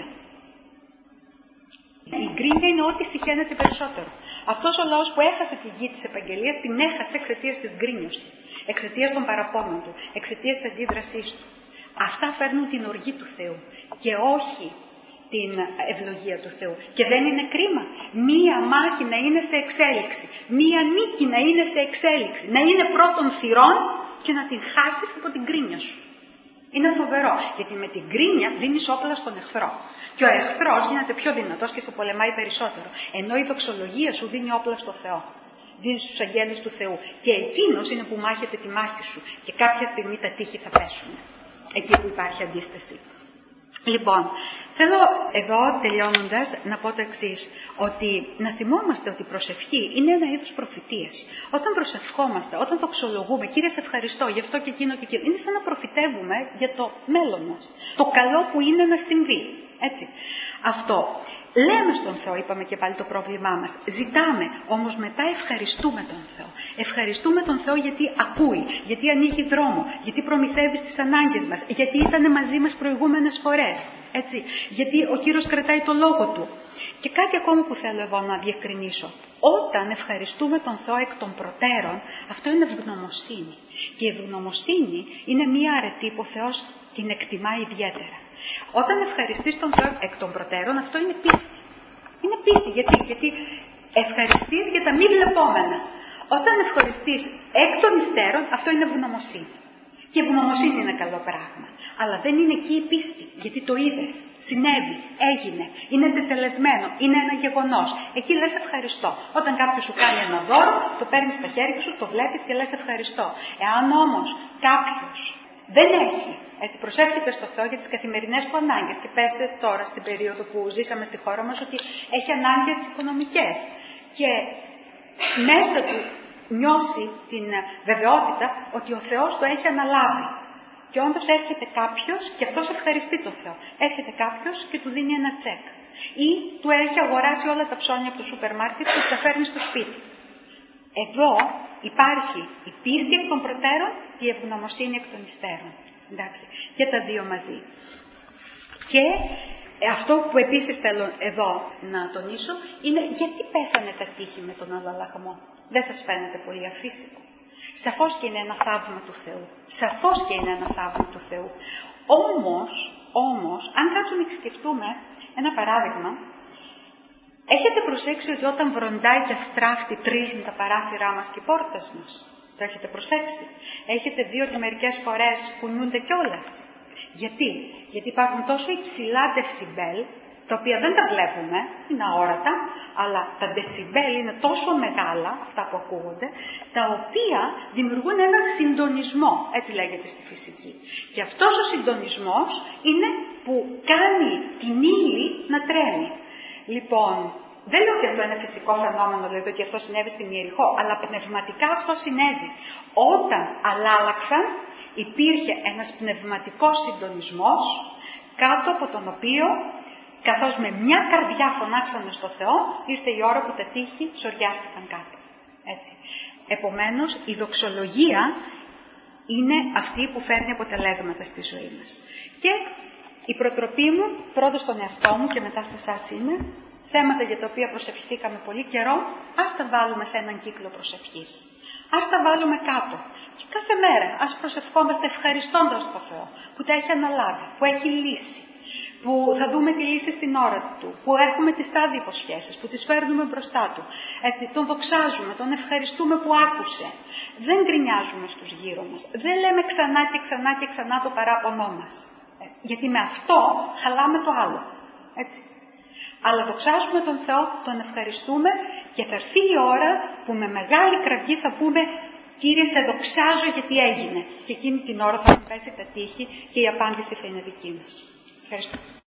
Η γκρίνια είναι ό,τι συχαίνεται περισσότερο. Αυτός ο λαός που έχασε τη γη της επαγγελίας, την έχασε εξαιτίας της γκρίνιας του, εξαιτίας των παραπώνων του, εξαιτίας της αντίδρασής του. Αυτά φέρνουν την οργή του Θεού και όχι την ευλογία του Θεού. Και δεν είναι κρίμα μία μάχη να είναι σε εξέλιξη, μία νίκη να είναι σε εξέλιξη, να είναι πρώτων θυρών και να την χάσεις από την γκρίνια σου. Είναι φοβερό, γιατί με την γκρίνια δίνεις όπλα στον εχθρό. Και ο εχθρός γίνεται πιο δυνατός και σε πολεμάει περισσότερο. Ενώ η δοξολογία σου δίνει όπλα στο Θεό. Δίνει στους αγγέλους του Θεού. Και εκείνος είναι που μάχεται τη μάχη σου. Και κάποια στιγμή τα τείχη θα πέσουν. Εκεί που υπάρχει αντίσταση. Λοιπόν, θέλω εδώ τελειώνοντας να πω το εξής, ότι να θυμόμαστε ότι η προσευχή είναι ένα είδος προφητείας. Όταν προσευχόμαστε, όταν δοξολογούμε, Κύριε σε ευχαριστώ γι' αυτό και εκείνο και εκείνο, είναι σαν να προφητεύουμε για το μέλλον μας. Το καλό που είναι να συμβεί. Έτσι. Αυτό. Λέμε στον Θεό, είπαμε και πάλι το πρόβλημά μας. Ζητάμε, όμως μετά ευχαριστούμε τον Θεό. Ευχαριστούμε τον Θεό γιατί ακούει, γιατί ανοίγει δρόμο, γιατί προμηθεύει τις ανάγκες μας, γιατί ήταν μαζί μας προηγούμενες φορές. Έτσι. Γιατί ο Κύριος κρατάει το λόγο του. Και κάτι ακόμα που θέλω εδώ να διευκρινίσω. Όταν ευχαριστούμε τον Θεό εκ των προτέρων, αυτό είναι ευγνωμοσύνη. Και η ευγνωμοσύνη είναι μία αρετή που ο Θεός την εκτιμά ιδιαίτερα. Όταν ευχαριστείς τον Θεό εκ των προτέρων, αυτό είναι πίστη. Είναι πίστη. Γιατί, Γιατί ευχαριστείς για τα μη βλεπόμενα. Όταν ευχαριστείς εκ των υστέρων, αυτό είναι ευγνωμοσύνη. Και η ευγνωμοσύνη είναι καλό πράγμα. Αλλά δεν είναι εκεί η πίστη. Γιατί το είδες, συνέβη, έγινε, είναι τετελεσμένο, είναι ένα γεγονός. Εκεί λες ευχαριστώ. Όταν κάποιος σου κάνει ένα δώρο, το παίρνεις στα χέρια σου, το βλέπεις και λες ευχαριστώ. Εάν όμως κάποιος δεν έχει, έτσι, προσεύχεται στο Θεό για τις καθημερινές του ανάγκες και πέστε τώρα στην περίοδο που ζήσαμε στη χώρα μας ότι έχει ανάγκες οικονομικές και μέσα του νιώσει την βεβαιότητα ότι ο Θεός το έχει αναλάβει. Και όντως έρχεται κάποιος και αυτός ευχαριστεί τον Θεό. Έρχεται κάποιος και του δίνει ένα τσεκ. Ή του έχει αγοράσει όλα τα ψώνια από το σούπερ μάρκετ και τα φέρνει στο σπίτι. Εδώ υπάρχει η πίστη εκ των προτέρων και η ευγνωμοσύνη εκ των υστέρων. Εντάξει, και τα δύο μαζί. Και αυτό που επίσης θέλω εδώ να τονίσω είναι γιατί πέσανε τα τείχη με τον αλλαλαγμό. Δεν σας φαίνεται πολύ αφύσικο? Σαφώς και είναι ένα θαύμα του Θεού. Σαφώς και είναι ένα θαύμα του Θεού. Όμως, όμως, αν κάτσουμε και σκεφτούμε ένα παράδειγμα, έχετε προσέξει ότι όταν βροντάει και αστράφτει τρίζουν τα παράθυρά μας και οι πόρτες μας? Το έχετε προσέξει? Έχετε δει ότι μερικές φορές κουνιούνται κιόλας? Γιατί? Γιατί υπάρχουν τόσο υψηλά δεσιμπέλ, τα οποία δεν τα βλέπουμε, είναι αόρατα, αλλά τα δεσιμπέλ είναι τόσο μεγάλα, αυτά που ακούγονται, τα οποία δημιουργούν ένα συντονισμό, έτσι λέγεται στη φυσική. Και αυτός ο συντονισμός είναι που κάνει την ύλη να τρέμει. Λοιπόν, Δεν λέω ότι αυτό είναι φυσικό φαινόμενο, δηλαδή ότι αυτό συνέβη στην Ιεριχώ, αλλά πνευματικά αυτό συνέβη. Όταν αλλάλαξαν, υπήρχε ένας πνευματικός συντονισμός, κάτω από τον οποίο, καθώς με μια καρδιά φωνάξανε στο Θεό, ήρθε η ώρα που τα τείχη σωριάστηκαν κάτω. Έτσι. Επομένως, η δοξολογία είναι αυτή που φέρνει αποτελέσματα στη ζωή μας. Και η προτροπή μου, πρώτα στον εαυτό μου και μετά σε εσάς είναι, θέματα για τα οποία προσευχηθήκαμε πολύ καιρό, ας τα βάλουμε σε έναν κύκλο προσευχής. Ας τα βάλουμε κάτω. Και κάθε μέρα ας προσευχόμαστε ευχαριστώντας τον Θεό που τα έχει αναλάβει, που έχει λύσει, που θα δούμε τη λύση στην ώρα του, που έχουμε τις τάδι υποσχέσεις, που τις φέρνουμε μπροστά του. Έτσι, τον δοξάζουμε, τον ευχαριστούμε που άκουσε. Δεν γκρινιάζουμε στους γύρω μας. Δεν λέμε ξανά και ξανά και ξανά το παράπονό μας. Ε, γιατί με αυτό χαλάμε το άλλο. Έτσι. Αλλά δοξάζουμε τον Θεό, τον ευχαριστούμε και θα έρθει η ώρα που με μεγάλη κραυγή θα πούμε «Κύριε, σε δοξάζω γιατί έγινε». Και εκείνη την ώρα θα μου πέσει τα τείχη και η απάντηση θα είναι δική μας. Ευχαριστώ.